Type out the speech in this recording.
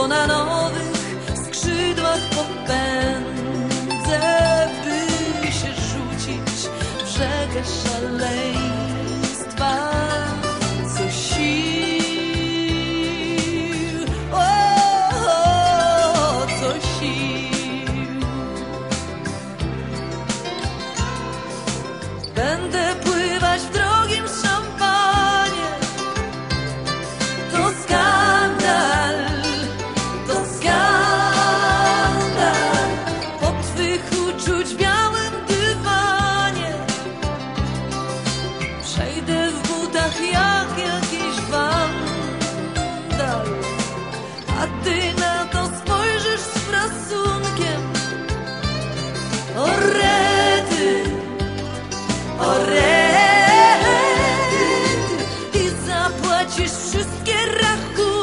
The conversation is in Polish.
bo na nowych skrzydłach popędzę, by się rzucić w rzekę szaleństwa. Co sił, co sił. Będę pływać w drogim szampanie. To skandal, to skandal. Po twych uczuć białym dywanie przejdę w butach jak jakiś wandal. A ty na to spojrzysz z frasunkiem. O rety, o rety, i zapłacisz wszystkie rachunki.